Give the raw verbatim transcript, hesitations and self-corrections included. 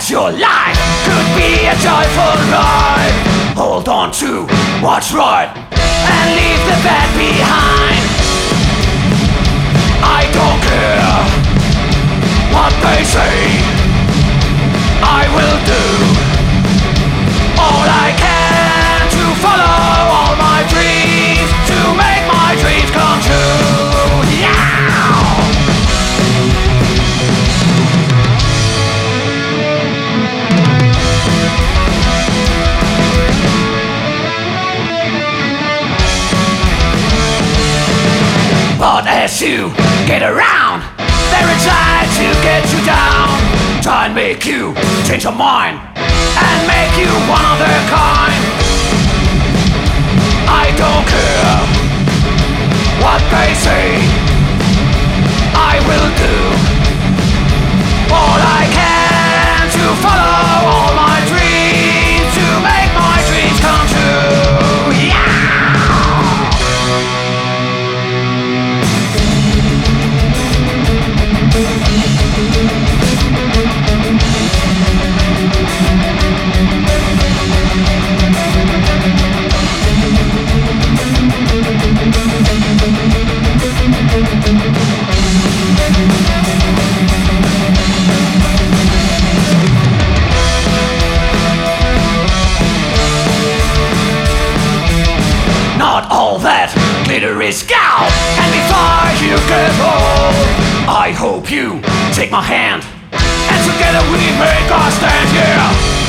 your life could be a joyful ride. Hold on to what's right and leave the bad behind. I don't care what they say, I will do all I can to follow all my dreams, to make my dreams come true. Yeah! But as you get around, they're trying to get you down, try and make you change your mind and make you one of their kind. I don't care what they say, I will do all I can to follow all my dreams, to make my dreams come true. Yeah! Not all that glitter is gold, and before you get old, I hope you take my hand, and together we make our stand, yeah.